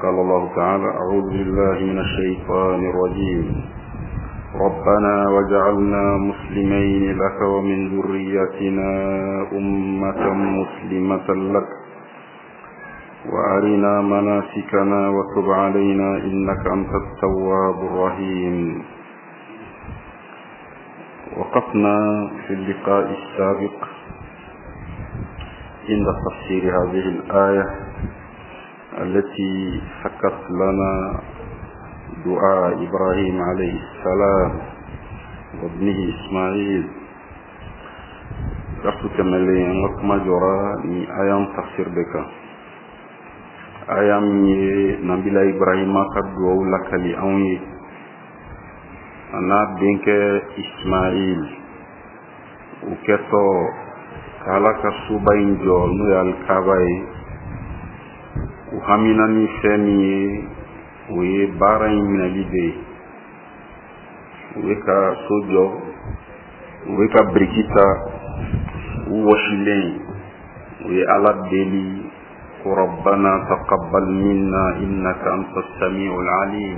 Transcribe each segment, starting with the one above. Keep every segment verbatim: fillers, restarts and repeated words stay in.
قال الله تعالى: أعوذ بالله من الشيطان الرجيم. ربنا وجعلنا مسلمين لك ومن ذريتنا أمة مسلمة لك وأرنا مناسكنا وتب علينا إنك أنت التواب الرحيم. وقفنا في اللقاء السابق عند تفسير هذه الآية التي حكت لنا دعاء إبراهيم عليه السلام وابنه إسماعيل. رفت مليان وكما جرى من آيام تفسير بك آيام نبيل إبراهيم قد دعوا لك لأوني أنا بينك إسماعيل وكتو كالك سوبين جو نويا الكاباي وحمينا نفسني ويبارين من الجدي ويكا سوجو ويكا بريكيتا ووشلين ويالا ديلي ربنا تقبل منا إنك أنت السميع العليم.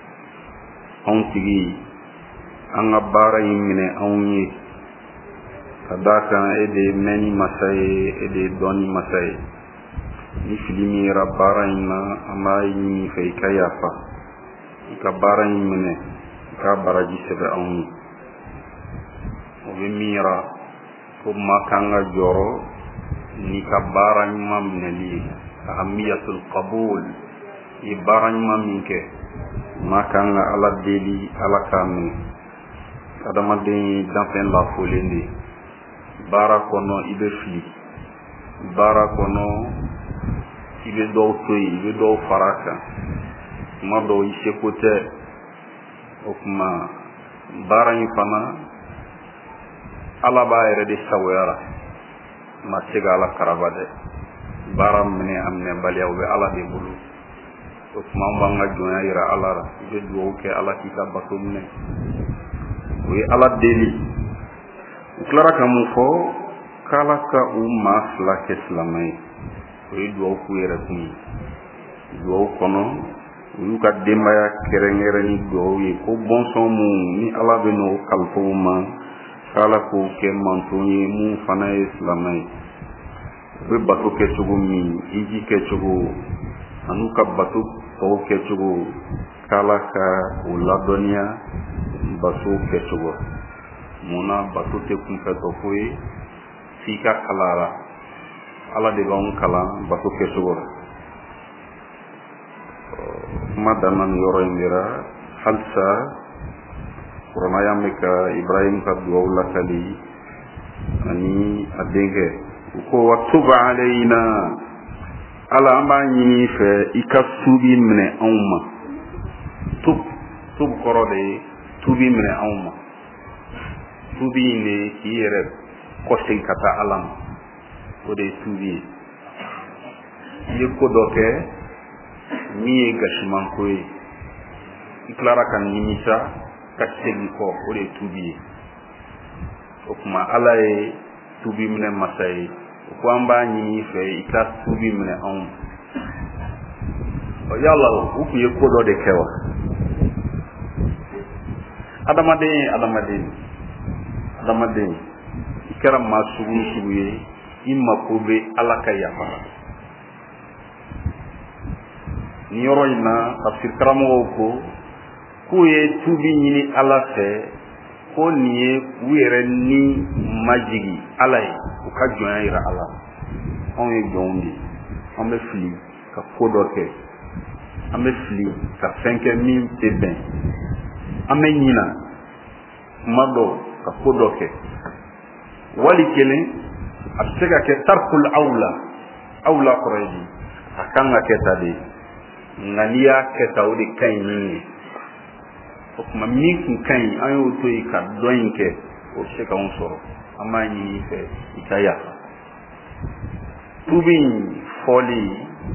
أنتي أنا بارين من أوني kadaka ede meni masai ede doni masai ni filimi rabara ina amai ni fei kayafa ka bara mine ka baraji sebe auni o be mira ko makanga joro ni ka bara mam ne li ahamiyatul qabul ibaran maminke makanga ala deli ala kami adama de danfen la folende bara kono ibe fili bara kono ibe do toyi ibe do faraka ma do ise kote okuma bara ni fana ala ba ere de sawara ma tegala karabade bara mene amne baliya be ala de bulu okuma mbanga joya ira ala ra ibe do ke ala kita batumne wi ala deli clara kamu fo kala ka umma la keslamay oy do ku yere kuni do kono yu ka demaya kerengere ni do yi ko bon son mu ni ala be no kalfo ma kala ko ke mantoni mu fana islamay be batu ke chugo mi iji ke chugo anu ka batu to ke chugo kala ka uladonia basu ke chugo muna batu te kumpe to koy fika kalara ala de gon kala batu ke sugo madanan yoro indira halsa kurama yamika Ibrahim ka duwla kali ani adenge ko watuba alaina ala amani fe ikasubi mne umma tub tub korode tubi mne umma tubi ne kiyere kosin kata alam ko de tubi ye ko doke mi gashman koy iklara kan nimisa kasegi ko ko de tubi o kuma alaye tubi mine masai ko amba ni fe ika tubi mine on o yalla o ku ye ko do de kewa adama de adama de adama de ikara masugu suguye imma ko be alaka yafa ni yoro ina tafsir karamo ko kuye tubi nyini alafe ko niye were ni majigi alay ko ka joya ira ala on e jondi on be fli ka kodoke on be fli ka cinq mille te ben amenyina mado ka kodoke wali kele absega ke tarkul aula aula qurayji akanga ketade ngania ketawdi kayni okuma miki kay ayo to ika doinke o seka on soro amani fe ikaya tubin foli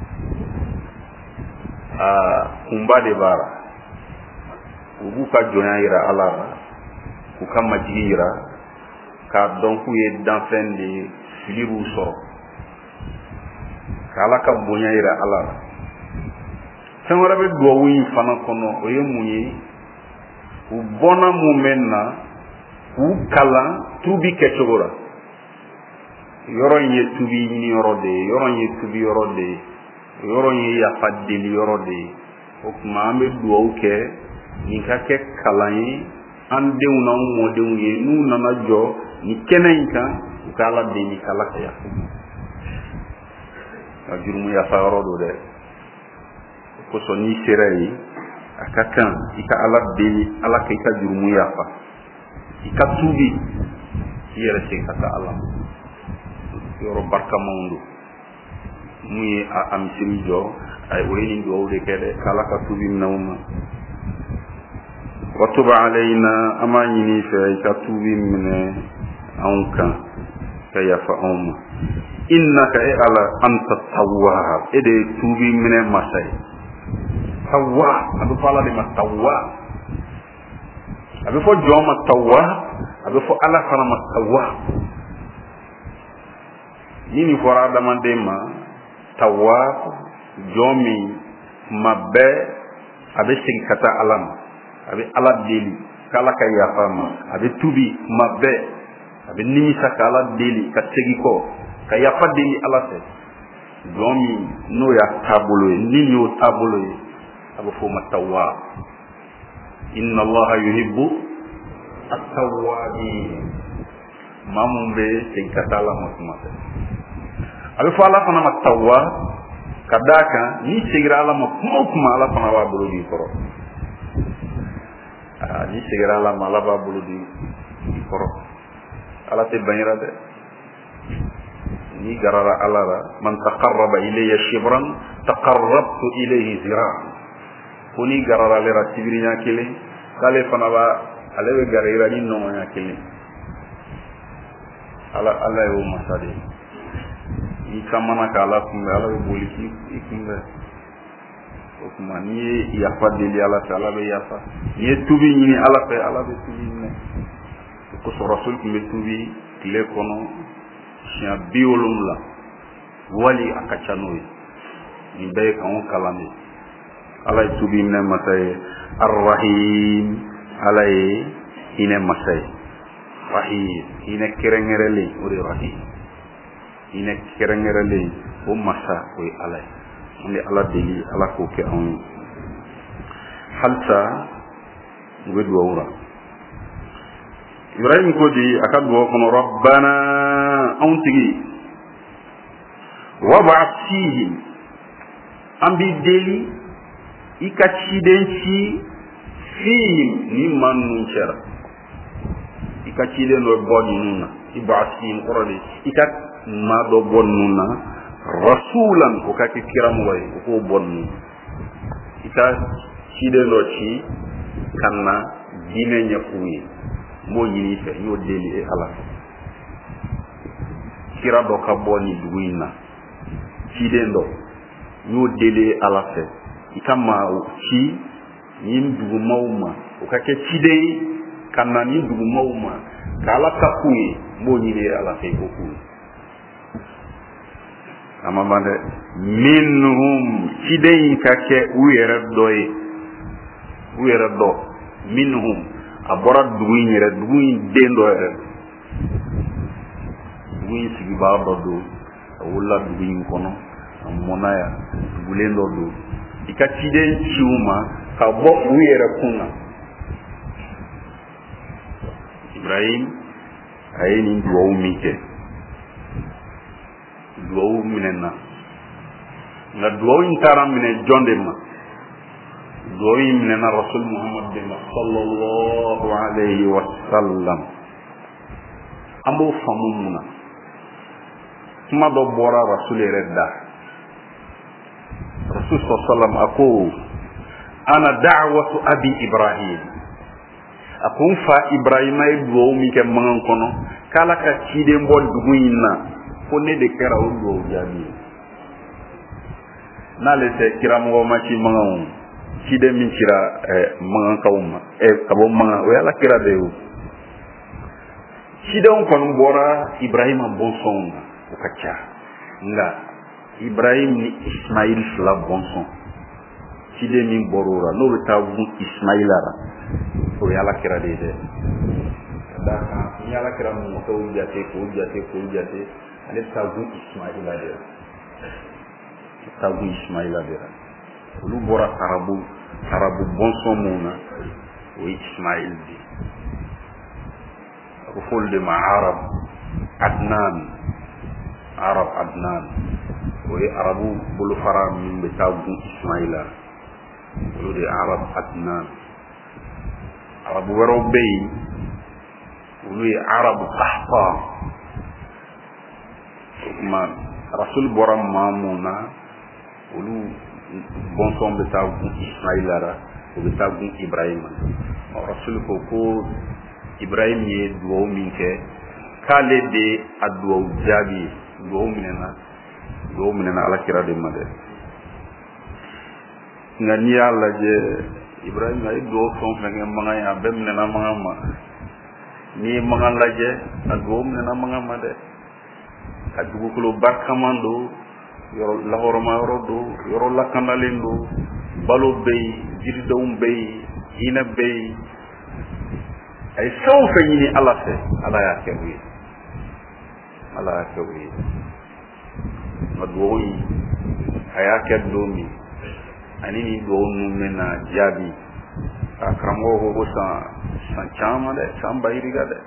a kumbade bara ubuka jonaira alara ukama jira ka donc ye danfen de filibu soro kala ka bonya ira alara fɛn wɛrɛ bɛ duwawu in fana kɔnɔ o ye mun ye u bɔnna mun bɛ na k'u kalan tubi kɛcogo la yɔrɔ in ye tubi ɲini yɔrɔ de ye yɔrɔ in ye tubi yɔrɔ de ye yɔrɔ in ye yafa deli yɔrɔ de ye o tuma an bɛ duwawu kɛ nin ka kɛ kalan ye an denw n'an mɔdenw ye n'u nana jɔ nin kɛnɛ in kan u ka Ala deli k'Ala ka yafa ka jurumu yafa yɔrɔ do dɛ o kosɔn n'i sera yen a ka kan i ka Ala deli Ala ka i ka jurumu yafa i ka tubi i yɛrɛ segin ka taa Ala yɔrɔ barikamanw do mun ye a misiri jɔ a o ye nin duwawu de kɛ dɛ k'Ala ka tubi minɛ u ma wa tuba alayna an b'a ɲini fɛ i ka tubi minɛ anw kan ka yafa anw ma innaka e Ala anta tawwab e de ye tubi minɛ masa ye tawwab a bɛ fɔ Ala de ma tawwab a bɛ fɔ jɔn ma tawwab a bɛ fɔ Ala fana ma tawwab ni nin fɔra adamaden ma tawwab jɔn min kuma bɛɛ a bɛ segin ka taa Ala ma a bɛ Ala deli k'Ala ka yafa ma a bɛ tubi kuma bɛɛ a bɛ nimisa ka Ala deli ka segin kɔ ka yafa deli Ala fɛ jɔn min n'o y'a taabolo ye ni nin y'o taabolo ye a bɛ fɔ o ma tawwab inna Allaha yuhibbu at-tawwabin maa mun bɛ segin ka taa Ala ma kuma fɛ a bɛ fɔ Ala fana ma tawwab ka d'a kan n'i segira Ala ma kuma o kuma Ala fana b'a bolo d'i kɔrɔ aa n'i segira Ala ma Ala b'a bolo d'i kɔrɔ Ala tɛ banyira dɛ n'i garara Ala la man taqarraba ilayya shibran taqarrabtu ilayhi zira'an ko n'i garara ale la sibiriɲa kelen k'ale fana b'a ale bɛ gara i la ni nɔgɔya kelen Ala Ala ye o masa de ye i ka mana ka Ala kunbɛ Ala bɛ boli k'i kunbɛ o tuma n'i ye yafa deli Ala fɛ Ala bɛ yafa n'i ye tubi ɲini Ala fɛ Ala bɛ tubi minɛ o kosɔn Rasul tun bɛ tubi tile kɔnɔ siɲɛ bi wolonwula wali a ka ca n'o ye nin bɛɛ ye k'anw kalan de Ala ye tubi minɛ masa ye Ar-Rahim Ala ye hinɛ masa ye Rahim hinɛ kɛrɛnkɛrɛnlen o de ye Rahim hinɛ kɛrɛnkɛrɛnlen o masa o ye Ala ye an bɛ Ala deli Ala k'o kɛ anw ye halisa u bɛ duwawu la Ibrahim ko di a ka duwawu kɔnɔ Rabbana anw tigi wab'ath fihim an b'i deli i ka ciden ci fihim ni maa ninnu cɛla i ka ciden dɔ bɔ ninnu na i b'ath fihim kɔrɔ de i ka maa dɔ bɔ ninnu na rasulan o ka kɛ kiramɔgɔ ye o k'o bɔ ninnu i ka ciden dɔ ci ka na diinɛ ɲɛf'u ye n b'o ɲini i fɛ n y'o deli e Ala kira dɔ ka bɔ nin dugu in na ciden dɔ n y'o deli e Ala fɛ i ka maa ci nin dugumaw ma o ka kɛ ciden ye ka na nin dugumaw ma ka Ala ta k'u ye n b'o ɲini e Ala fɛ i k'o k'u ye a ma ban dɛ minhum ciden in ka kɛ u yɛrɛ dɔ ye u yɛrɛ dɔ minhum a bɔra dugu in yɛrɛ dugu in den dɔ yɛrɛ dugu in sigibaga dɔ don a wolola dugu in kɔnɔ a mɔna yan dugulen dɔ don i ka ciden ci u ma ka bɔ u yɛrɛ kun na Ibrahim a ye nin duwawu min kɛ duwawu minɛna nka duwawu in taara minɛ jɔn de ma duwawu in minɛna Rasul Muhammad de ma sallallahu alayhi wa sallam an b'o faamu mun na kuma dɔ bɔra Rasul yɛrɛ da Rasul sallam a ko ana da'watu abi Ibrahim a ko n fa Ibrahima ye duwawu min kɛ mankan kɔnɔ k'Ala ka ciden bɔ dugu in na ko ne de kɛra o duwawu jaabi ye n'ale tɛ kiramɔgɔ ma ci mankanw ciden min cira mankankaw ma ka bɔ mankan o ye Ala kira de ye o cidenw kɔni bɔra Ibrahima bɔnsɔnw na o ka ca nka Ibrahim ni Ismail fila bɔnsɔn ciden min borora no be ta gun ismaila ra o yala kira de de da ka yala kira mo to jate ko jate ko jate ale ta gun ismaila de ta gun ismaila de lu bora arabu arabu bon son mona o ismail di ko folde ma arab adnan arab adnan o arabu bulu faram min be ta gun ismaila o de arab adnan arabu wero bey o de arab qahta ma rasul boram mamuna o lu bon son be ta gun ismaila ra o be ta gun ibrahim o rasul ko ko ibrahim ye duwo min ke kale de adwo jabi duwo minena duwo minena ala kira de made ngani yalla je ibrahim ay duwo son fe ngam manga ya bem minena manga ma ni manga laje adwo minena manga ma de adugo ko barkamando yoro lahoro ma yoro do yoro lakanalendo balo bey jiridawum bey ina bey ay saw fa ni ala fe ala ya kewi ala ya kewi madwoyi aya ke domi ani ni do nu mena jabi akramo go sa san chama de samba iriga de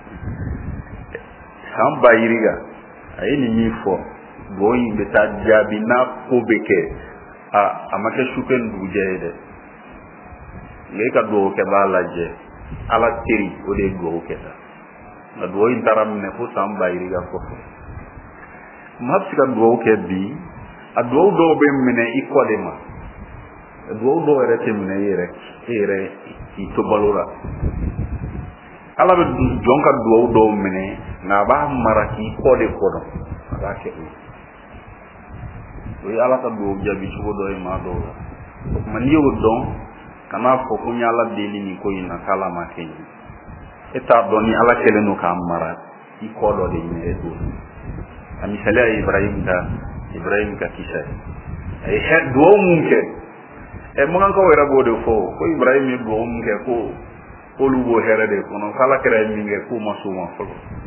samba iriga ay ni mi fo boyi beta jabi na ko beke a amake shuken duje de ngai ka do ke balaje ala tiri o de go ke ta na do intaram ne ko samba iriga ko mapsika do ke bi a do do be mene ikolema do do ere te mene yere ere i to balura ala be jonka do do mene na ba maraki ko de ko do ba ke o ala ta do jabi so do e ma do man yo don kana fo ko nyala deli ni ko ina kala ma kenyi eta doni ala kele no ka mara i ko do de ni e do ami sala ibrahim da ibrahim ka kisa e he do munke e mo ngan ko wera go de fo ko ibrahim e do munke ko ko lu go here de ko no kala kere mi nge ko ma suma fo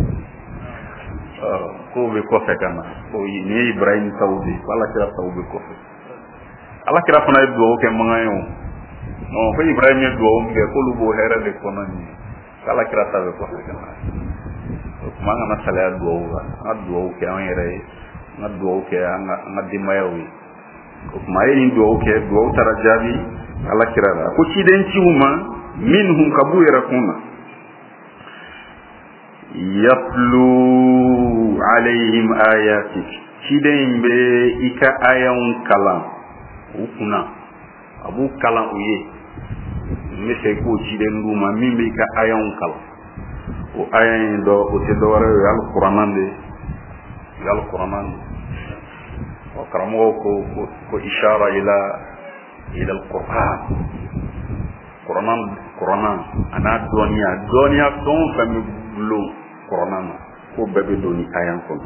ko be ko fe kana ko ni ibrahim saudi wala kira saudi ko fe ala kira fana e do ke mo ngayo no ko ibrahim e do munke ko lu go here de ko no ni kala kira tabe ko fe kana manga na sala do wa ado ke an yere na do ke an na dimayawi ko mai ni do ke do tarajabi ala kirara ko ci den ci huma minhum kabuyra kuna yatlu alaihim ayatik ci den be ika ayan kalam ukuna abu kalam uye me se ko ci den duma min be ika ayan kalam o ayen do o te do wara yal qur'anan de yal qur'anan o karamo ko ko ishara ila ila al qur'an qur'anan qur'anan ana dunya dunya ton fami lo qur'anan ko bebe doni ayan ko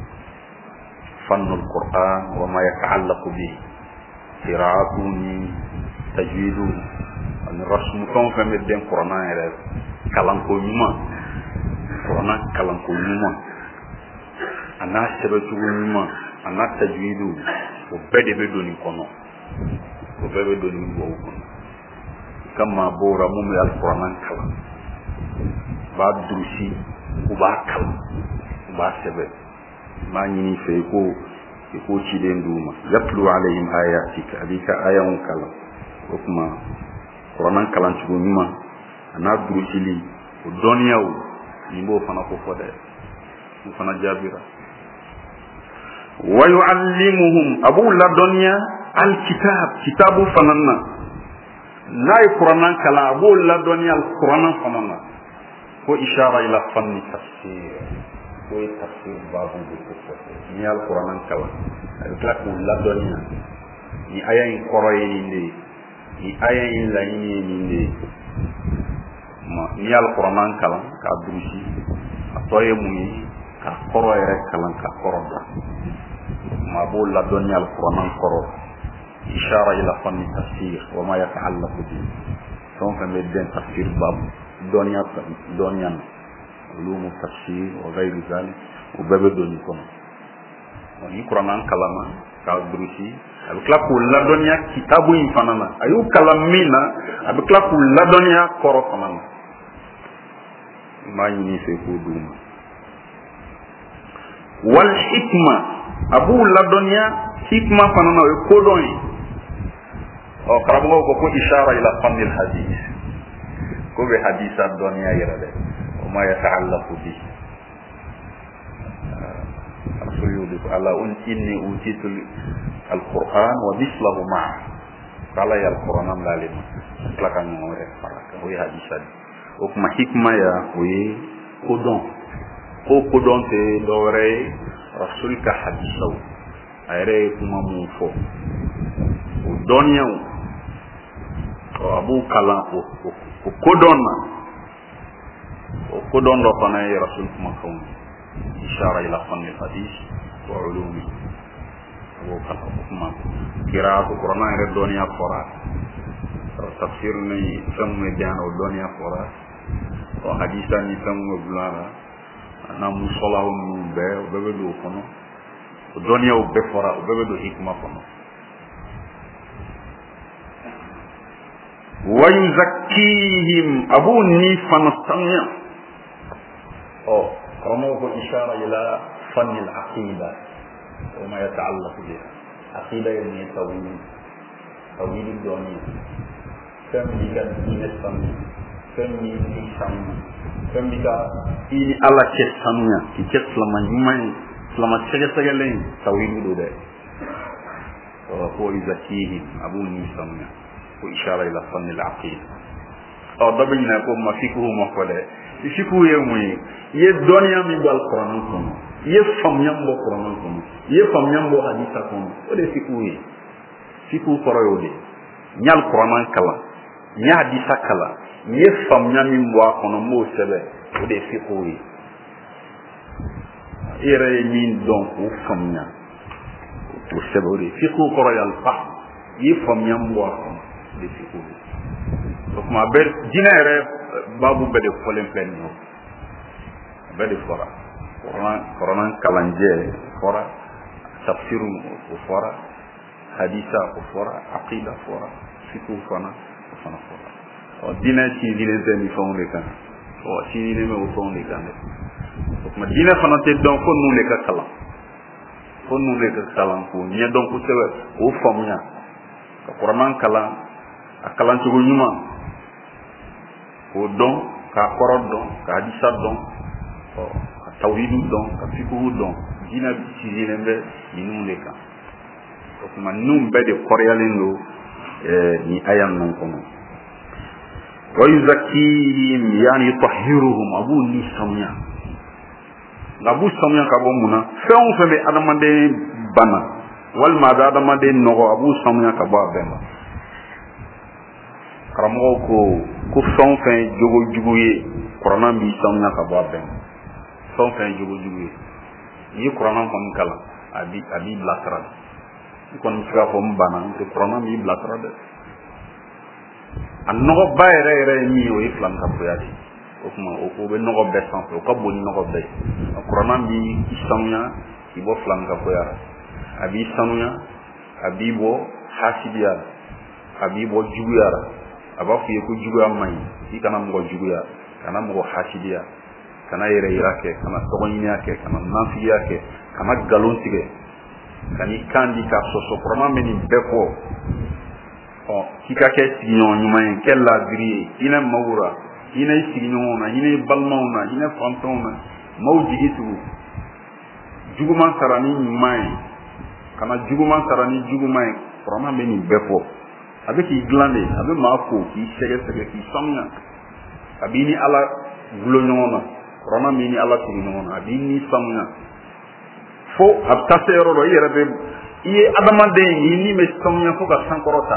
fanul qur'an wa ma yata'allaqu bi qira'atuni tajwidu an rasmu ton fami den qur'anan ere kalan ko nyuma qur'an kalan ko nyuma ana sebe tu nyuma ana tajwidu o bede be doni kono o bebe doni bo kono kama bora mum al qur'an kalan ba durusi ko ba kal ba sebe ma nyini fe ko ko ci den duma yatlu alaihim ayatika abika ayun kalan ko kuma qur'an kalan tu nyuma ana durusi li o doniyaw nimbo fana ko fode fana jabira wa yuallimuhum abu la dunya alkitab kitabu fananna nay qur'an kala abu la dunya alquran fananna ko ishara ila fanni tafsir ko tafsir babu ko fode ni alquran kala alquran la dunya ni ayin qoroyi ni ni ayin la ni ni ma ni alquran kala ka durusi atoye muyi ka koro ere kala ka koro da ma bo la doni alquran koro ishara ila fanni tafsir wa ma yata'allaqu bi son fa medden tafsir bab donya donya ulum tafsir wa ghayr zalik wa babe doni kono woni qur'an kalama ka drusi abikla ko la donya kitabu infanana ayu kalamina abikla ko la donya koro fanana ma ni se ko dum wal hikma abu la donya hikma fanana ko doni o karabo ko ko ishara ila fanil hadith ko be haditha donya yirade o ma yata'allaqu bi rasul yudi ala un inni utitul alquran wa mislahu ma kala ya alquran am lalim klakan mo re faraka o haditha o kuma hikma ya o ko don ko ko don te dore rasul ka haditha ayre kuma mu fo o donya o abu kala o o kodonna o kodon do fana ya rasul kuma kawn ishara ila fanni hadith wa ulumi o kala kuma kira ko qur'an re donya fora tafsir ni samme jano donya fora o haditha ni samme blara na musallahu mu be be be do kono o donya o be fora o be be do hikma kono ويزكيهم أبو نيفان السميع أو رموه إشارة إلى فن العقيدة وما يتعلق بها عقيدة يعني توحيد توحيد الدنيا كم بك دين السميع كم بك السميع كم بك إن الله كسميع كيس لما يمين لما تشجع سجلين توحيد الدنيا ويزكيهم أبو نيفان السميع وإشارة إلى فن العقيدة أو دبنا كم ما فيكه ما فله فيكه يومي يدنيا من بالقرآن كم يفهم يوم بالقرآن كم يفهم يوم بالحديث كم وده فيكه فيكه كرايودي نيال القرآن كلا نيال حديث كلا يفهم يوم من بالقرآن مو سبب وده فيكه إيري مين دون وفهم يوم وسبب وده فيكه كرايال فهم يفهم يوم بالقرآن de fiku donc ma ber dina re babu be de folen plen no be de fora corona corona kalanje fora tafsiru ko fora haditha ko fora aqida fora fiku fona ko fona fora o dina ci dina de mi fonde kan o ci dina me o fonde kan donc ma dina fona te donc ko nu le ka kala ko nu le ka kala ko nya donc ko sewe o famnya ko corona kala akalan ci ñuma ko don ka koro don ka hadisa don o tawhidu don ka fiku don dina bi ci dina be ni le ka ko kuma num be de koryalindo eh ni ayan non kono wa yuzakkihim yani yutahhiruhum abu ni samya abu samya ka bo muna feon fe be adamande bana wal ma da adamande nogo abu samya ka ba bemba karamo ko ko son fen jogo juguye qur'an bi samna ka ba ben son fen jogo juguye yi qur'an ko kala abi abi blatra kon ska ko mbana ko qur'an bi blatra de an no bayre re mi o islam ka boyade o kuma o ko be no be sans o ka boni no be qur'an bi samna ibo flam ka boyara abi samna abi bo hasibiya abi bo juguyara aba fiye ko juguya mai ikana mo juguya kana mo hasidiya kana yere yake kana togoni yake kana nafi yake kana galon tige kani kandi ka soso proma meni befo o kika ke tinyo nyuma en kella gri ina mawura ina tinyo na ina balmauna ina fantona mawji itu juguma sarani mai kana juguma sarani jugumai proma meni befo avec iglande avec mako ki sege sege ki samna abini ala glonyona rona mini ala tinona abini samna fo abtasero ro yere be iye adamande ni me samna fo ka sankorota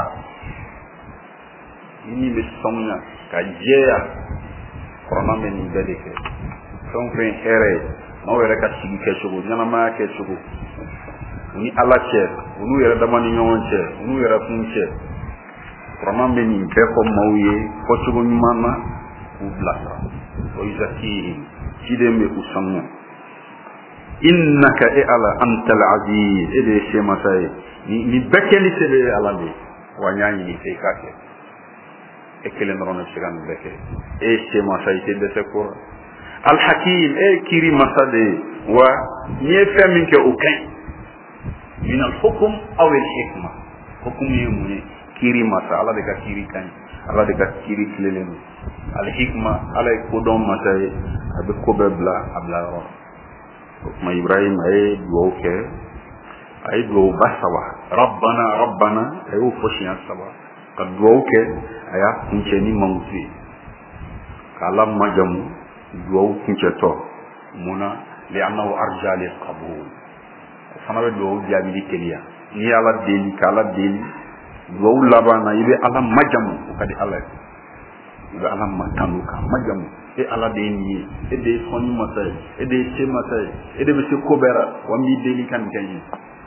ni me samna ka jeya rona mini bedeke son fen here no were ka sigi ke sugo nyana ma ke sugo ni ala cɛ olu yɛrɛ dama ni ɲɔgɔn cɛ olu yɛrɛ kun cɛ kuranɛ bɛ nin bɛɛ fɔ maaw ye fɔcogo ɲuman na k'u bilasira wa yuzakihim ciden bɛ u sanuya innaka e ala antal aziz e de ye se masa ye ni bɛɛ kɛli se bɛ ala de wa n y'a ɲini fɛ i k'a kɛ e kelen dɔrɔn de bɛ se ka nin bɛɛ kɛ e ye se masa ye i tɛ dɛsɛ ko la alhakim e ye kiri masa de ye wa n'i ye fɛn min kɛ o ka ɲi min alhukum aw alhikma hukum ye mun ye kiri masa ala de ka kiri ka ɲi ala de ka kiri tilelen don alhikma ala ye kodɔn masa ye a bɛ ko bɛɛ bila a bila yɔrɔ o tuma ibrahim a ye dugawu kɛ a ye dugawu ba saba rabbana rabbana a y'o fɔ siɲɛ saba ka dugawu kɛ a y'a kuncɛ ni mankutu ye k'ala majamu dugawu kuncɛtɔ mun na li'annahu arja lilqabul o fana bɛ dugawu jaabili teliya n'i ye ala deli k'ala deli dugawu laban na i bɛ ala majamu o ka di ala ye i bɛ ala matanu k'a majamu e ala de ye nin ye e de ye sɔnni masa ye e de ye se masa ye e de bɛ se ko bɛɛ la wa n b'i deli ka nin kɛ n ye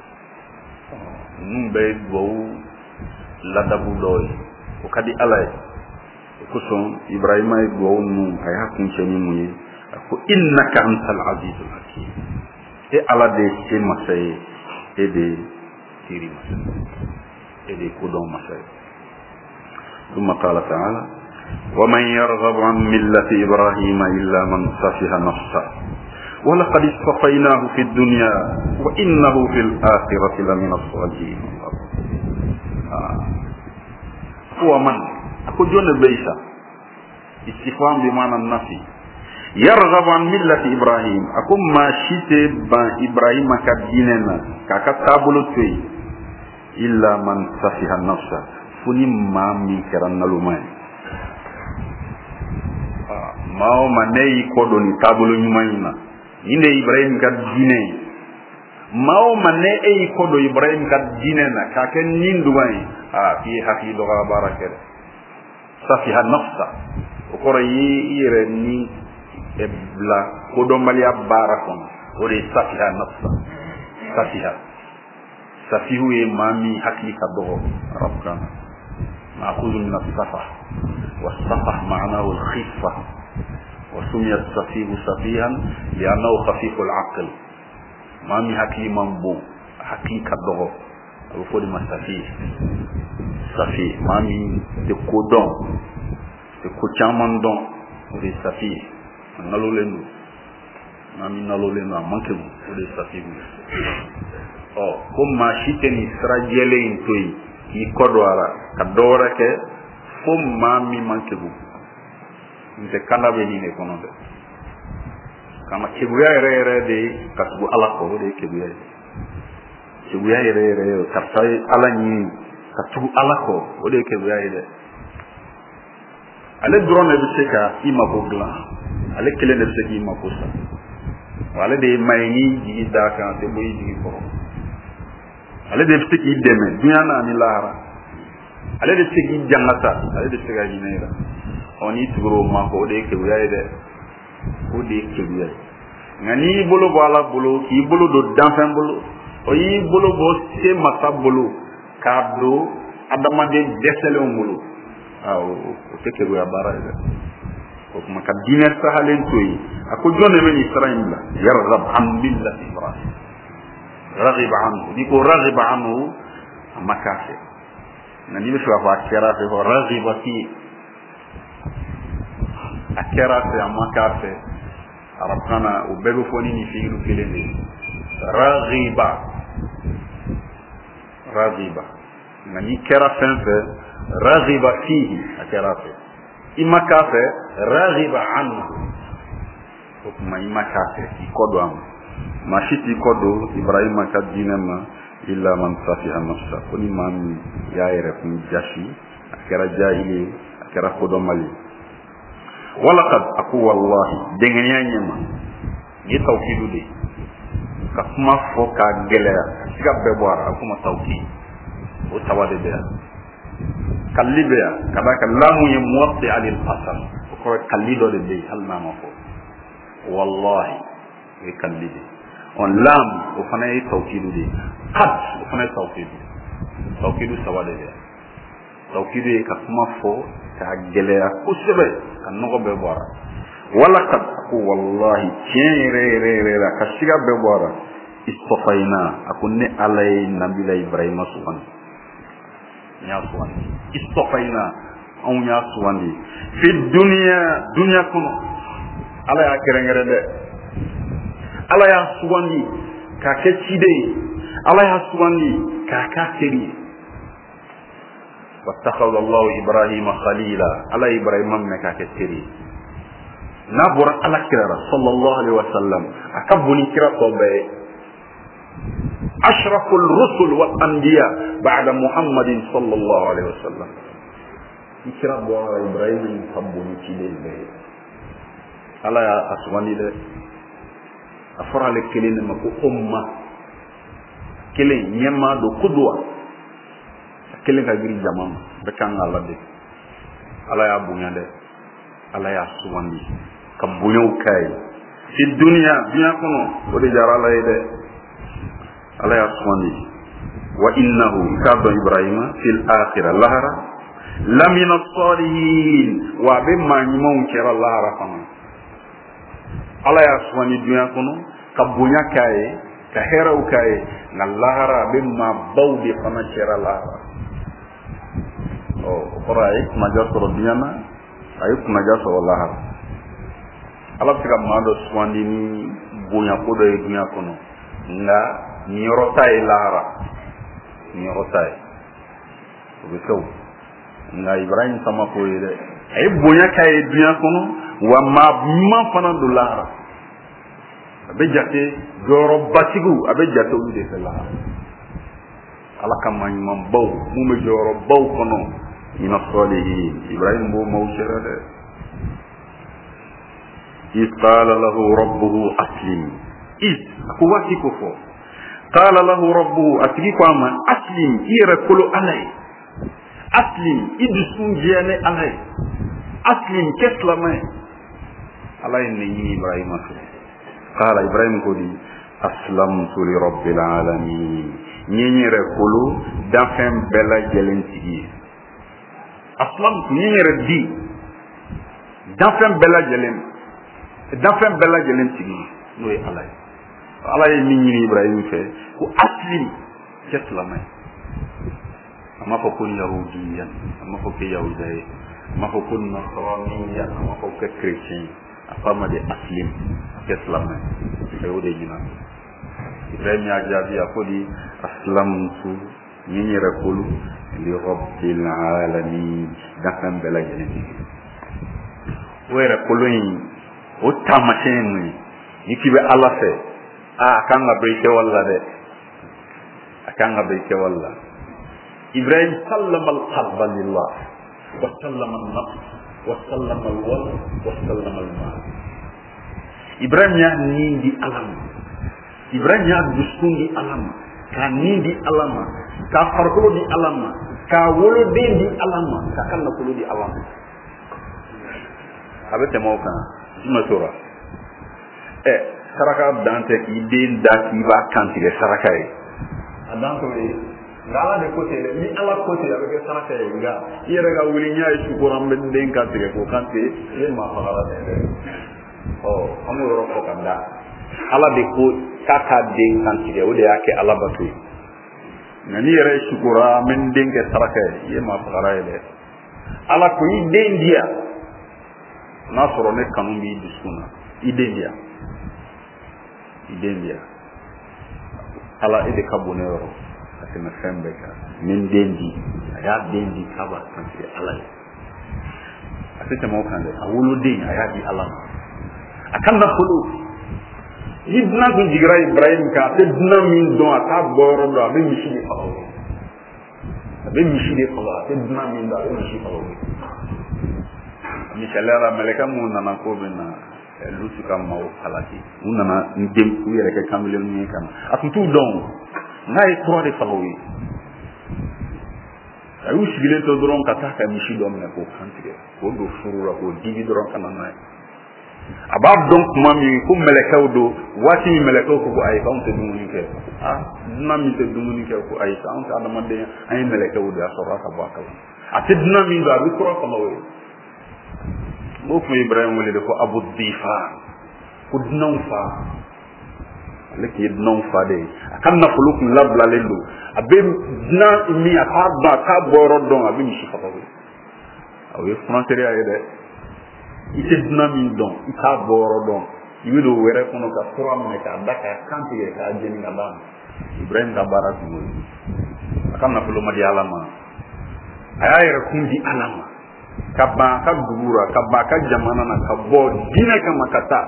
ninnu bɛɛ ye dugawu ladabu dɔw ye o ka di ala ye o kosɔn ibrahima ye dugawu ninnu a y'a kuncɛ ni mun ye a ko innaka antal azizul hakim e ala de ye se masa ye e de ye kiri masa ye e de ye kodɔn masa ye ثم قال تعالى ومن يرغب عن ملة إبراهيم إلا من سفه نفسه ولقد اصطفيناه في الدنيا وإنه في الآخرة لمن الصالحين هو من أكو جون بيسا استفهام بمعنى النفي يرغب عن ملة إبراهيم أكو ما شئت بان إبراهيم كديننا ككتابلو توي إلا من سفه نفسه فني ما من كرنا لمن mao manei kodo ni tabulu nyuma ina ine ibrahim ka dine mao mane e kodo ibrahim ka dine na ka ken nindu mai a fi haqi do baraka safiha nafsa o koro yi ire ni ebla kodo mali barakon ore safiha nafsa safiha safihu e mami haqi ka do rabbana ma'khudh min as-safah was-safah ma'nahu al-khiffa وسمي السفيه سفيها لأنه خفيف العقل ما مي حكيم بو حقيقة دغو أبو فودي ما سفيه سفيه ما مي تكودون تكوچامان دون ودي سفيه نالو لندو ما مي نالو لندو أمانكم ودي سفيه oh comme ma shiteni strajele intoi ki kodwara kadora ke fom ma mi mankebu nte kanda be ni ne kono de kama kebuya ere ere de kasbu ala ko de kebuya kebuya ere ere kasai ala ni kasbu ala ko o de kebuya ere ale drone be seka ima ko gla ale kele ne seki ima ko sa wala de mayni ji da ka te boy ji ko ale de seki deme dunya na ni lara ale de seki jangata ale de seka ji ne ra oni tugro ma ko de ke wiya de ko de ke wiya ngani bolo bala bolo ki bolo do danfen bolo o yi bolo bo se masa bolo kaddo adama de desele bolo aw o te ke wiya bara de ko kuma ka dine sahalen toyi ako jonne men israil la yarghab an millati ibrahim raghib anhu diko raghib anhu makafe ngani be fa kera fe raghiba fi akera se amaka fe arabana ubego foni ni fiiru kelende raghiba raghiba ngani kera fenfe raghiba fihi akera fe imaka fe raghiba anhu kuma imaka fe ikodo am mashiti kodo ibrahim kadinama illa man safiha nafsa kuni man yaire kun jashi akera jahili akera kodo mali walaqad aku wallahi dengan nyama ni tawkidu de ka kuma foka gelera siga beboara aku ma tawkid o tawade be kallibe kada kallamu yamwati alil qasam ko kallido de be halna ma ko wallahi e kallibe on lam o fana ye tawkidu de qad o fana ye tawkidu tawkidu saba de tawkidu ye ka kuma fɔ ka gɛlɛya kosɛbɛ ka nɔgɔ bɛɛ bɔ a la wala qad ko wallahi tiɲɛ yɛrɛ yɛrɛ yɛrɛ la ka siga bɛɛ bɔ a la istafayna a ko ne ala ye nabila ibrahima sugandi n y'a sugandi istafayna anw y'a sugandi fi duniya duniya kɔnɔ ala y'a kɛrɛnkɛrɛn dɛ ala y'a sugandi k'a kɛ ciden ye ala y'a sugandi k'a k'a teri ye wattakhadha allahu ibrahima khalila ala ye ibrahima minɛ k'a kɛ teri ye n'a bɔra ala kira la sallallahu alaihi wa sallam a ka bon ni kira tɔ bɛɛ ye ashrafu rusul wal anbiya ba'da muhammadin sallallahu alaihi wa sallam ni kira bɔra ibrahima in ka bon ni ciden bɛɛ ye ala y'a sugandi dɛ a fɔra ale kelen de ma ko umma kelen ɲɛmaa don kuduwa a kelen ka giri jama ma bɛɛ kan ka ala de ala y'a bonya dɛ ala y'a sugandi ka bonyaw k'a ye fi duniya duniya kɔnɔ o de diyara ala ye dɛ ala y'a sugandi wa innahu i k'a dɔn ibrahima fil akhira lahara lamina salihin wa a bɛ maa ɲumanw kɛra lahara fana ala y'a sugandi duniya kɔnɔ ka bonya k'a ye ka hɛrɛw k'a ye nka lahara a bɛ maa baw de fana kɛra lahara ɔ o kɔrɔ a ye kunaja sɔrɔ duniya na a ye kunaja sɔrɔ lahara ala bɛ se ka maa dɔ sugandi ni bonya ko dɔ ye duniya kɔnɔ nka niyɔrɔ ta ye lahara niyɔrɔ ta ye o bɛ kɛ o nka ibrahim sama ko ye dɛ a ye bonya k'a ye duniya kɔnɔ wa maa ɲuman fana don lahara a bɛ jate jɔyɔrɔbatigiw a bɛ jate olu de fɛ lahara ala ka maa ɲuman baw mun bɛ jɔyɔrɔbaw kɔnɔ mina salihin ibrahim b'o maaw sera dɛ iz qala lahu rabbuhu aslim iz a ko waati ko fɔ qala lahu rabbuhu a tigi ko a ma aslim i yɛrɛ kolo ala ye aslim i dusun jɛya ni ala ye aslim kɛ silamɛ ala ye ne ɲini ibrahima fɛ qala ibrahim ko di aslamtu li rabbil alamin n ye n yɛrɛ kolo danfɛn bɛɛ lajɛlen tigi ye aslamtu n ye n yɛrɛ di danfɛn bɛɛ lajɛlen danfɛn bɛɛ lajɛlen tigi ye n'o ye ala ye ala ye min ɲini ibrahim fɛ ko aslim kɛ silamɛ a m'a fɔ ko yahudiya a m'a fɔ ko yahuda ye a m'a fɔ ko nasaraniya a m'a fɔ ko chrétien a fɔ a ma de aslim kɛ silamɛ a y'o de ɲina ibrahim y'a jaabi a ko di aslamtu n ye n yɛrɛ kolo li rabbil alamin danfɛn bɛɛ lajɛlen tigi o yɛrɛ kolo in o taamasiyɛn ye mun ye ni k'i bɛ ala fɛ a a kan ka bɛ i kɛwale la dɛ a kan ka bɛ i kɛwale la ibrahim sallama alqalba lillah wa sallama alnafs wa sallama alwalad wa sallama almal ibrahim y'a nin di ala ma ibrahim y'a dusukun di ala ma k'a nin di ala ma k'a farikolo di ala ma k'a woloden di ala ma k'a ka nafolo di ala ma a bɛ tɛmɛ o kan jumɛn tora ɛ saraka dan tɛ k'i den da k'i b'a kantigɛ saraka ye a dan t'o ye nka ala de ko ten dɛ ni ala ko ten a bɛ kɛ saraka ye nka i yɛrɛ ka wuli n y'a ye sukoro an bɛ n den kantigɛ k'o kantigɛ i ye maa fagala dɛ dɛ ɔ an b'o yɔrɔ fɔ ka da ala de ko k'a k'a den kantigɛ o de y'a kɛ ala bato ye nka n'i yɛrɛ ye sukoro an bɛ n den kɛ saraka ye i ye maa fagala ye dɛ ala ko i den di yan n'a sɔrɔ ne kanu b'i dusukun na i den di yan i den di yan ala e de ka bon ne yɔrɔ ka tɛmɛ fɛn bɛɛ kan ni n den di a y'a den di k'a b'a kantigɛ ala ye a tɛ tɛmɛ o kan dɛ a woloden a y'a di ala ma a ka nafolo ni dunan tun jigira ibrahim kan a tɛ dunan min dɔn a t'a bɔ yɔrɔ dɔn a bɛ misi de faga o ye a bɛ misi de faga a tɛ dunan min dɔn a bɛ misi faga o ye misaliya la mɛlɛkɛ minnu nana ko bɛ na lutu ka maaw halaki u nana n den u yɛrɛ kɛ kanbilenninw ye ka na a tun t'u dɔn n'a ye tura de faga o ye a y'u sigilen to dɔrɔn ka taa ka misi dɔ minɛ k'o kantigɛ k'o don furu la k'o dibi dɔrɔn ka na n'a ye aba donc mami ko melekaw do wati mi melekaw ko ay kam te dumuni ke ah nami te dumuni ke ko ay sa on ta dama de ay melekaw do asora ka bakal ate nami do abi ko ko lawe mo ko ibrahim wala de ko abu difa ko dinaw fa leki dinaw fa de kan na fuluk labla lendo abe na mi akaba ka boro don abi mi shifa ko awe français ay de ite dinamin don ita boro don yido were kono ka turam ne ka daka kanti ka jeni ngabam ibrahim ka barat mo akam na fulo madi alama ayayra kundi alama kabba ka dugura kabba ka jamana na ka bo dina kama kata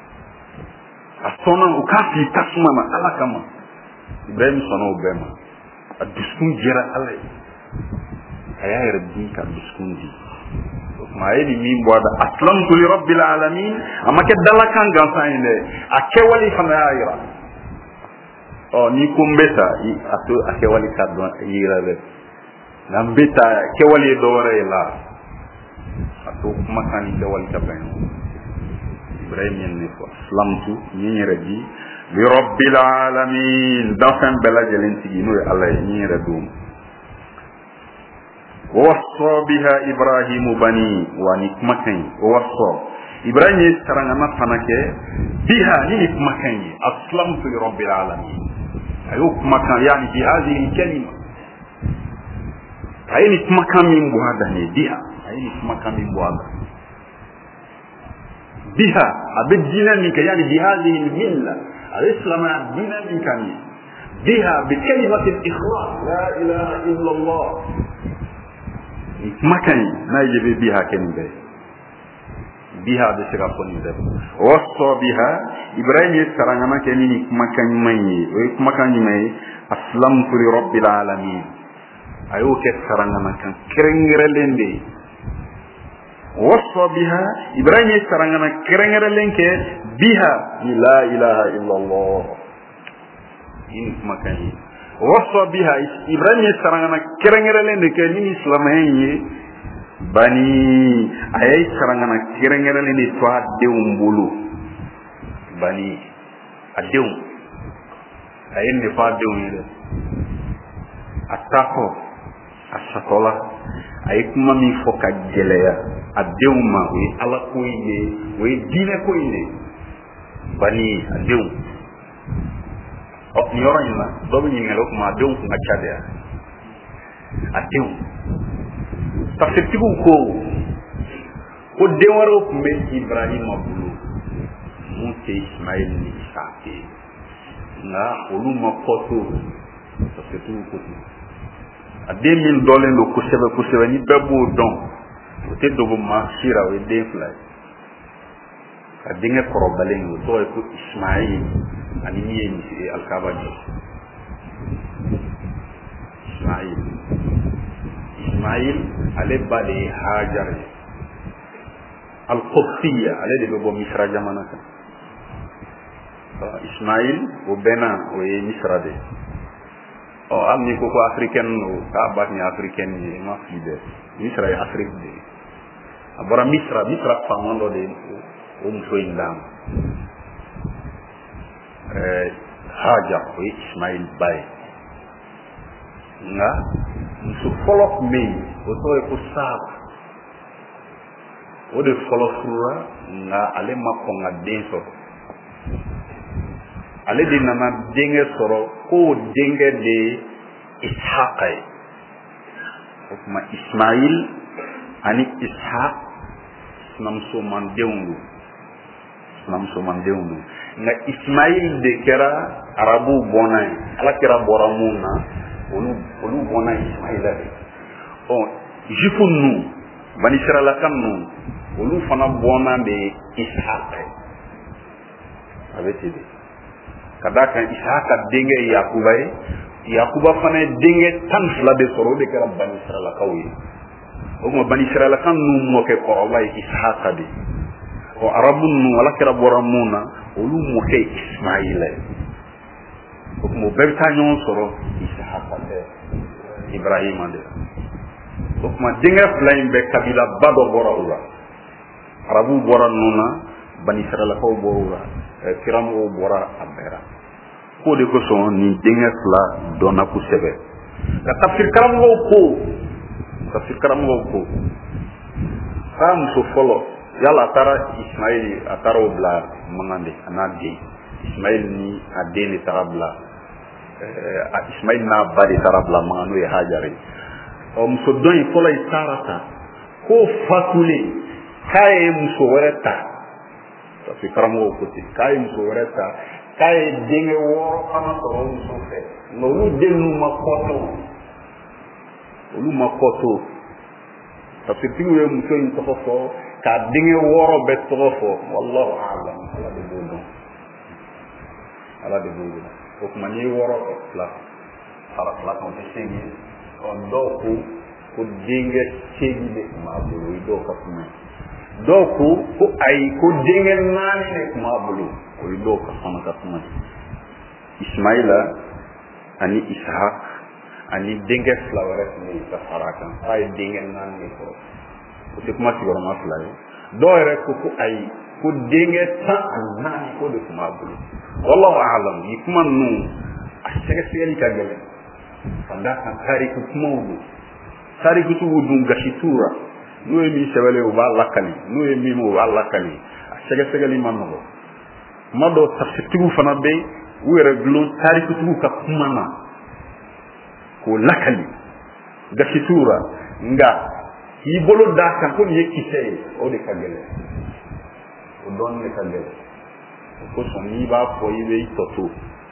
asona ukasi tasma na ala kama ibrahim sono bema aduskun jira alay ayayra di ka duskun di ma yedi min boda aslamtu li rabbil alamin amma ke dalakan gansan ne akewali fana ayira o ni kumbeta i ato akewali kadwa yira le nambeta kewali dore la ato makan kewali kaben ibrahim ne ko aslamtu ni rabi li rabbil alamin dafan bela jelen tigi no allah ni radum ووصى بها إبراهيم بني ونكمكين ووصى إبراهيم سرنا فنك بها نكمكين أسلمت لرب العالمين أيوك مكان يعني بهذه الكلمة أي نكمكين من بوهذا بها أي نكمكين من بوهذا بها أبد دينامك يعني بهذه الملة الإسلام دينامك بها بكلمة الإخلاص لا إله إلا الله makan na yebe biha kenbe biha de sira koni de wasso biha ibrahim saranga ma kenini makan mayi o makan mayi aslamtu li rabbil alamin ayo ke saranga ma kan krengere lende wasso biha ibrahim saranga ma krengere lenke biha la ilaha illa allah in makan وصى بها إبراهيم سرعنا كرنجرلين لكني إسلامي بني أي سرعنا كرنجرلين تواد ديوم بولو بني أديوم أي نفاد ديوم يله أتاكو أساكولا أي كم مي فوكا جليا أديوم ما وي على كويه وي دينا كويه بني أديوم ni yoro nyina do bi nyingelo kuma deun ku ngachade ya adeun tafsirtigu ko ko dewaro ku me ibrahim abulu muke ismail ni sake na oluma foto tafsirtigu ko ademin dole ndo ku sebe ku sebe ni bebo don o te dogo ma shira we de fly adinga korobalen to ko ismail ani niye ni al-kabaji ismail ismail ale bade hajar al-qubtiyya ale de bo misra jamana ka ismail o bena o e misra de o amni ko ko africain o ka batni africain ni ma fide misra e afrique de abara misra misra famondo de o mso indam eh hajar o ismail bay nga mso folok me o to e ko sab o de folofura nga ale makko nga denso ale de nana denge soro ko denge de ishaqai o kuma ismail ani ishaq namso man deungu namso man deungu nga ismail de kera arabu bonay ala kera boramuna olu olu bonay ismail ade o jifunu bani sirala kanu olu fana bona de ishaq avec ide kadaka ishaq denge yakuba yakuba fana denge tan fla de soro de kera bani sirala kawi o mo bani sirala kanu mo ke ko Allah ishaq de o arabun wala kera boramuna olu mo ke ismaila o mo bebta nyon soro ishaq de ibrahim ande o mo dinga flaim be kabila bado bora ula arabu bora nuna bani sarala ko borura kiram o bora abera ko de ko son ni dingas la dona ku sebe ka tafsir karam wo ko tafsir karam wo ko kam so folo yalla tara ismail ataro bla mangande anadi ismail ni adeni tarabla a ismail na bari tarabla mangano e hajari o muso don folo isarata ko fakule kay muso wereta tafsir karam wo ko ti kay muso wereta kay dinge woro ana to muso fe no lu denu makoto lu makoto tafsir tingu ye muso in to fo ka dinge woro be to fo wallahu a'lam ala de bodo ala de bodo o kuma ni woro ko la ala la ko te segi on do ko ko dinge segi de ma bulu do ka kuma do ko ko ay ko dinge nani ne kuma bulu ko do ka sama ka kuma ismaila ani ishaq ani dinge flawere ni ta faraka ay dinge nani ko ko kuma ci wala masla do re ko ko ay ko dinge ta nani ko de kuma bulu wallahu a'lam yikman nu ashega sigani kagale fanda kan tariku kuma wudu tariku tu wudu gashitura no emi sebele o ba lakali no emi mo ba lakali ashega sigani manno mado tafsiru fana be were glon tariku tu ka kuma na ko lakali gashitura nga yibolo da kan ko yekise o de kagale o don ne kagale ko son ni ba fo yibe toto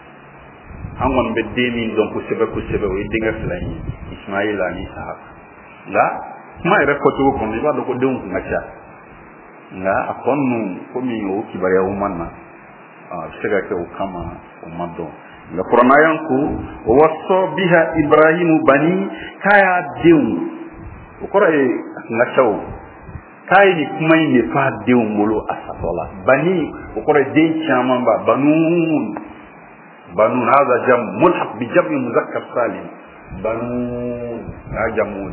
amon be demi donc ko sebe ko sebe o dinga flani ismaila ni sahab la mai rekoto ko ni ba do ko deun ngacha nga akonu ko mi o kibare o manna ah sega ke o kama o mado la qur'ana yanku waso biha ibrahim bani kaya deun o kora e ngachaw kay ni kuma ni fa deun molo asatola bani o kora de chama ba banun banun hada jam mulhaq bi jam muzakkar salim banun ajamuni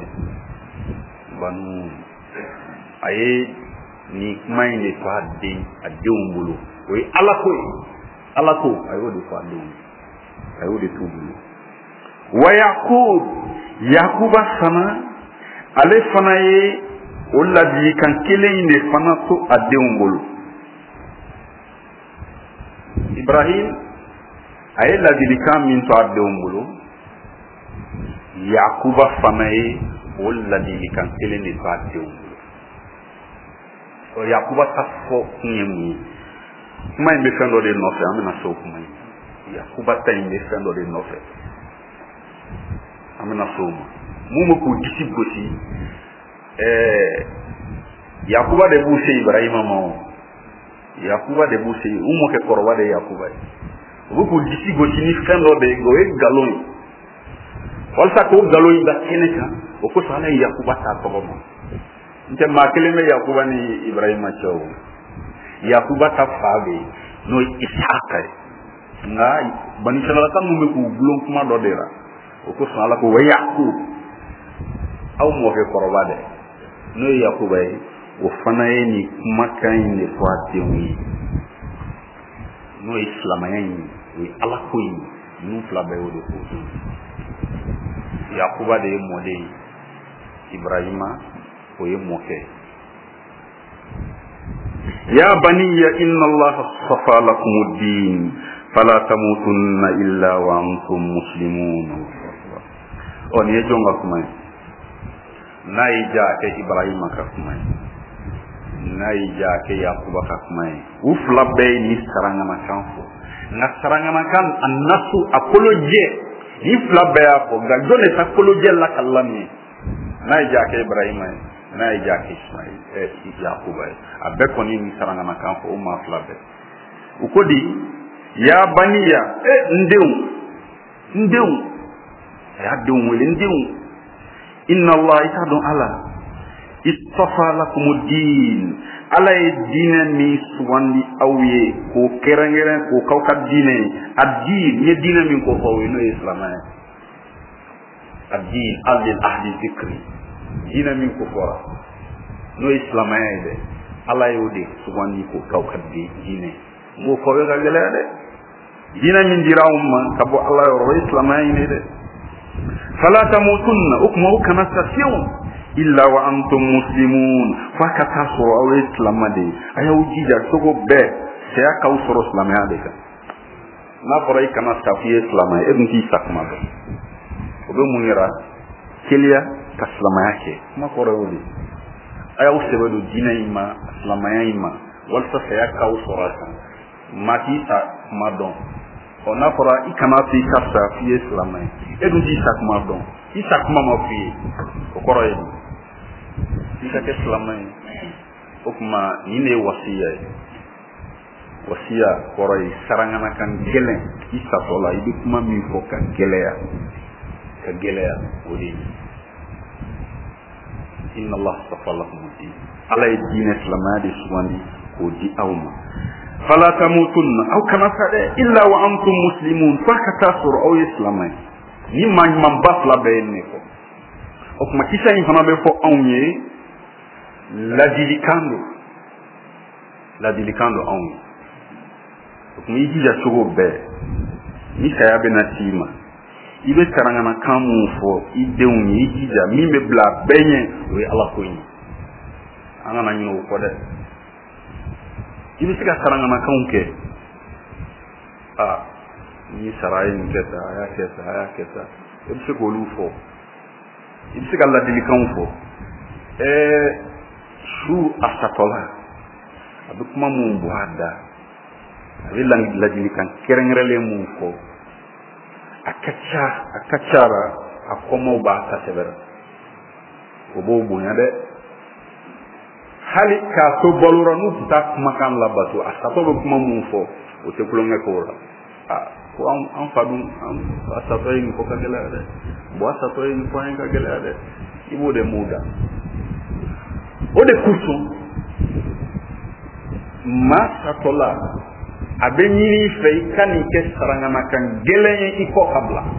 banun aye ni kuma ni fa de adeun molo we alako alako ayo de fa deun ayo de tubulu wa yaqub yaquba sama ale fana ye o ladi kan kelen de fana to adenw bolo ibrahim aye ladi kan min to adenw bolo yakuba fana ye o ladi kan kelen de to adenw bolo o yakuba ta fo kunye mu kuma in be fendo de no fe amena so kuma yakuba ta in be fendo de no fe amena so mu mumu ko disibosi eh yakuba de buse ibrahima mo yakuba de buse umu ke korwa de yakuba bu ko disibosi ni fendo de go e galon walsa ko galon da keneka o ko sala yakuba ta to mo nte ma keleme yakuba ni ibrahima chaw yakuba ta fabe no isaka nga bani sala kan mumu ko blon kuma do dera o ko sala ko wa yakub aw mo ke korobade no yakuba o fanaye ni makan ni fati wi no islamayen wi alakoyi nu flabe o de ko yakuba de mode ibrahima o ye moke ya baniya inna allaha safa lakum ad-din fala tamutunna illa wa antum muslimun on ye jonga kuma naija ke ibrahim ka kuma naija ke yakuba ka kuma ufla be ni saranga makanfo na saranga makan annasu apoloje ni fla be ko ga jone ta apoloje la kallami naija ke ibrahim naija ke ismail e yakuba abe ko ni saranga makanfo o ma fla be ukodi ya baniya e ndeu ndeu ya deu wele ndeu inna allah itadun ala istafa lakum ad-din ala dina mi suwandi awye ko kerangere ko kawka dine ad-din ne dina min ko fawe no islamay ad-din al ahdi fikri dina min ko fora no islamay de ala y'o de sugandi ko kaw ka di diinɛ m'o fɔ bɛ ka gɛlɛya dɛ diinɛ min dira anw ma ka bɔ ala yɔrɔ o ye silamɛya in de dɛ fala tamutunna o kuma o kana sa fiyewu illa wa antum muslimun f'a ka taa sɔrɔ aw ye silamɛ de ye a y'aw jija cogo bɛɛ saya k'aw sɔrɔ silamɛya de kan n'a fɔra i kana sa f'i ye silamɛ e dun t'i sa kuma dɔn o bɛ mun yira keliya ka silamɛya kɛ kuma kɔrɔ y'o de a y'aw sɛbɛ don diinɛ in ma silamɛya in ma walasa saya k'aw sɔrɔ a kan maa t'i sa kuma dɔn ɔ n'a fɔra i kana to i ka sa f'i ye silamɛ ye e dun t'i sa kuma dɔn i sa kuma ma f'i ye o kɔrɔ ye i ka kɛ silamɛ ye o tuma nin de ye wasiya ye wasiya kɔrɔ ye sarangana kan gɛlɛn i satɔ la i bɛ kuma min fɔ ka gɛlɛya ka gɛlɛya o de ye inna Allah astafa lakum ad-din ala ye diinɛ silamɛya de sugandi k'o di aw ma fala tamutunna aw kana sa dɛ illa wa antum muslimun f'a ka taa sɔrɔ aw ye silamɛ ye ni maa ɲumanba fila bɛɛ ye nin fɔ o tuma kisɛ in fana bɛ fɔ anw ye ladilikan don ladilikan don anw ye o tuma i jija cogo bɛɛ ni saya bɛna t'i ma i bɛ saranganakan mun fɔ i denw ye i jija min bɛ bila bɛɛ ɲɛ o ye ala ko ye an kana ɲinɛ o kɔ dɛ i bɛ se ka saranganakanw kɛ aa ni sara ye nin kɛ tan a y'a kɛ tan a y'a kɛ tan i bɛ se k'olu fɔ i bɛ se ka ladilikanw fɔ ɛɛ su a satɔla a bɛ kuma mun bɔ a da a bɛ ladilikan kɛrɛnkɛrɛnlen mun fɔ a ka ca a ka ca la a kɔmaw b'a ta sɛbɛrɛ o b'o bonya dɛ hali k'a to balora n'u tɛ taa kumakan labato a satɔ bɛ kuma mun fɔ o tɛ kulonkɛ k'o la a ko an fa dun a satɔ ye nin fɔ ka gɛlɛya dɛ bon a satɔ ye nin fɔ an ye ka gɛlɛya dɛ i b'o de m'o da o de kosɔn maa satɔla a bɛ ɲini i fɛ i ka nin kɛ saranganakan gɛlɛn ye i kɔ ka bila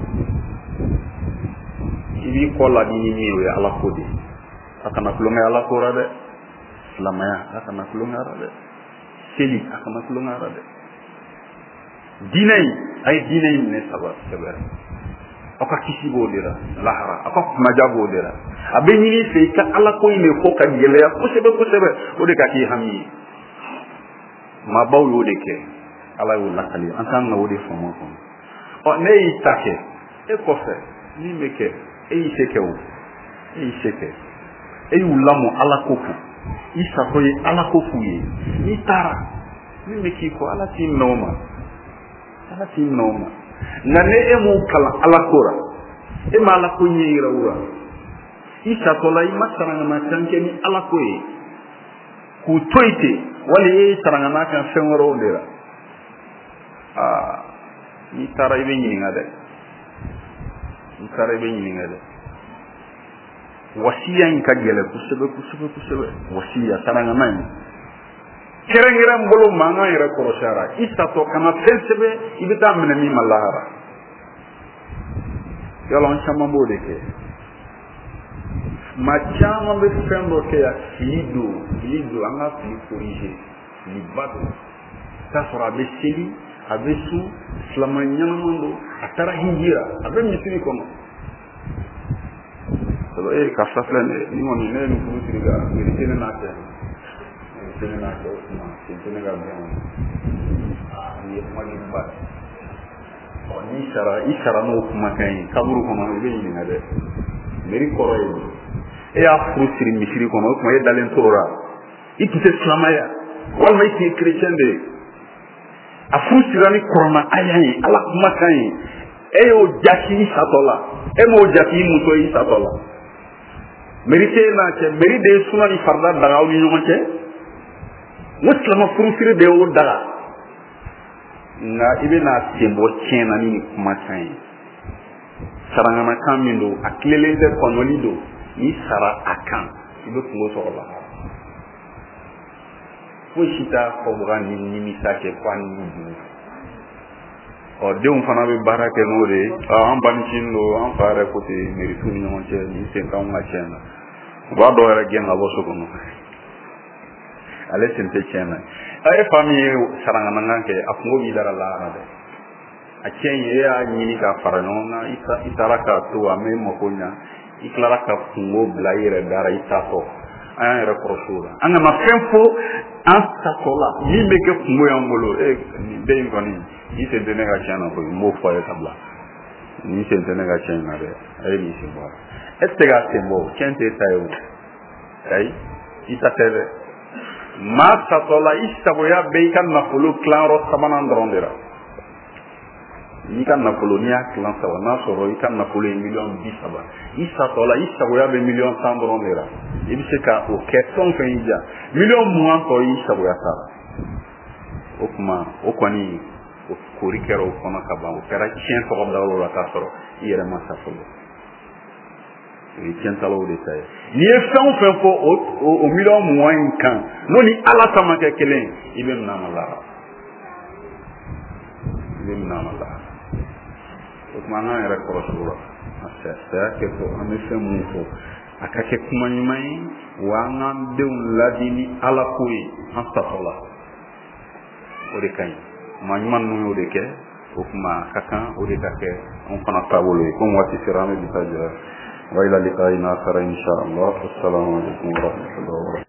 i b'i kɔ ladi ni min ye o ye ala ko de a kana kulonkɛ ala ko la dɛ silamɛya a kana kulonkɛ ala dɛ seli a kana kulonkɛ ala dɛ diinɛ in a ye diinɛ in minɛ saba sɛbɛrɛ aw ka kisi b'o de la lahara aw ka kumaja b'o de la a bɛ ɲini i fɛ i ka ala ko in de fɔ ka gɛlɛya kosɛbɛ kosɛbɛ o de ka k'i hami ye maabaw y'o de kɛ ala y'o lakali an k'an ka o de faamu kɔnɔ ɔ ne y'i ta kɛ e kɔfɛ min bɛ kɛ e y'i se kɛ o e y'i se kɛ e y'u lamɔ ala ko kan i sago ye ala ko f'u ye n'i taara min bɛ k'i kɔ ala t'i minɛ o ma ala t'i minɛ o ma nka ne e m'o kalan ala ko la e ma ala ko ɲɛ yira o la i satɔ la i ma sarangana kan kɛ ni ala ko ye k'u to yen ten wali e ye sarangana kan fɛn wɛrɛw de la aa n'i taara i bɛ ɲininka dɛ n'i taara i bɛ ɲininka dɛ wasiya in ka gɛlɛn kosɛbɛ kosɛbɛ kosɛbɛ wasiya sarangana in kɛrɛnkɛrɛn bolo mankan yɛrɛ kɔrɔsiyara i satɔ kana fɛn sɛbɛn i bɛ taa minɛ min ma lahara yala an caman b'o de kɛ maa caman bɛ fɛn dɔ kɛ yan fili don fili don an ka fili corriger fili ba don k'a sɔrɔ a bɛ seli a bɛ su silamɛ ɲɛnaman don a taara hijira a bɛ misiri kɔnɔ ee karisa filɛ nin ye ni kɔni ne ye nin furu siri ka vérité ne n'a cɛ vérité ne n'a cɛ o tuma vérité ne ka bɛn o nin ye kuma ɲumanba ye ɔ n'i sara i sara n'o kumakan ye kaburu kɔnɔ i bɛ ɲininka dɛ mɛri kɔrɔ ye e y'a furu siri misiri kɔnɔ o tuma e dalen t'o la i tun tɛ silamɛya walima i tun ye chrétien de ye a furu sira ni kɔrɔma aya ye ala kumakan ye e y'o jasi i satɔ la e m'o jasi i muso ye i satɔ la mérité n'a cɛ mairie de ye suna ni farida daga aw ni ɲɔgɔn cɛ n ko silamɛ furusiri de y'o daga nka i bɛna sen bɔ tiɲɛ na ni nin kumakan ye saranganakan min don a tilelen tɛ kɔnɔli don n'i sara a kan i bɛ kungo sɔrɔ la foyi si t'a fɔbaga ni nimisa kɛ f'a ni dugu ɔ denw fana bɛ baara kɛ n'o de ye an banicinin don an fa yɛrɛ ko ten mairie ni ɲɔgɔn cɛ nin sen t'anw ka tiɲɛ na u b'a dɔw yɛrɛ gɛn ka bɔ so kɔnɔ ale sen te tiɲɛ na a ye fa min ye saranga mankan kɛ a kungo b'i dara lahara dɛ a tiɲɛ ye e y'a ɲini ka fara ɲɔgɔn kan i taara k'a to a mɛ mako ɲa i tilara ka kungo bila i yɛrɛ dara i taatɔ an y'an yɛrɛ kɔrɔsi o la an kana fɛn fɔ an tatɔ la min bɛ kɛ kungo y'an bolo e nin bɛɛ in kɔni i sen tɛ ne ka tiɲɛ na koyi n b'o fɔ a ye ka bila ni sen tɛ ne ka tiɲɛ na dɛ a ye nin sen bɔ a la e tɛ se k'a sen bɔ tiɲɛ tɛ ta ye o ayi i ta tɛ dɛ maa tatɔ la i sagoya bɛ i ka nafolo tilayɔrɔ sabanan dɔrɔn de la n'i ka nafolo n'i y'a tilan saba n'a sɔrɔ i ka nafolo ye miliyɔn bi saba i satɔ la i sagoya bɛ miliyɔn tan dɔrɔn de la i bɛ se ka o kɛ fɛn fɛn y'i diya miliyɔn mugan tɔ i sagoya t'a la o tuma o kɔni o koori kɛra o kɔnɔ ka ban o kɛra tiɲɛ tɔgɔ da o la k'a sɔrɔ i yɛrɛ ma sa fɔlɔ o ye tiɲɛtalaw de ta ye n'i ye fɛn o fɛn fɔ o miliyɔn mugan in kan n'o ni ala ta ma kɛ kelen i bɛ minɛ a ma lahara i bɛ minɛ a ma lahara o tuma an k'an yɛrɛ kɔlɔsi o la saya kɛ fɔ an bɛ fɛn mun fɔ a ka kɛ kuma ɲuman ye wa an k'an denw ladi ni ala ko ye an satɔ la o de ka ɲi kuma ɲuman ninnu y'o de kɛ o tuma a ka kan o de ka kɛ an fana taabolo ye komi waati sera an bɛ bisa jɔ wa ila liqa'in akhar insha Allah assalamu alaikum wa rahmatullahi wa barakatuh